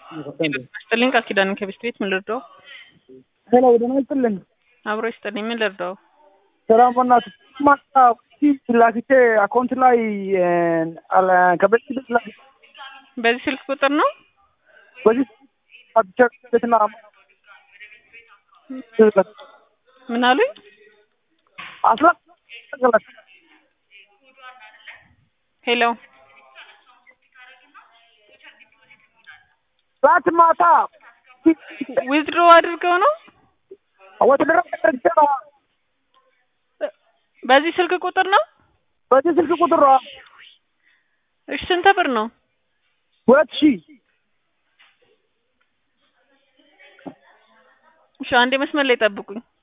ስጥልኝ ቃል ኪዳን ከቤት ቤት ምን ልርዳው? ሄሎ ደህና ይስጥልኝ። አብሮ ይስጥልኝ ምን ልርዳው? ሰላም በእናትህ ማታ ላኪቼ አካውንት ላይ አለ ከቤት ቤት ላይ በዚህ ስልክ ቁጥር ነው? በዚህ አብቸክትና ምን አሉኝ? አስራ ሄሎ ራት ማታ ዊዝድሮ አድርገው ነው? ወትድራ ነው በዚህ ስልክ ቁጥር ነው? በዚህ ስልክ ቁጥር ነው። እሺ ስንት ብር ነው? 2000 እሺ አንዴ መስመር ላይ ጠብቁኝ።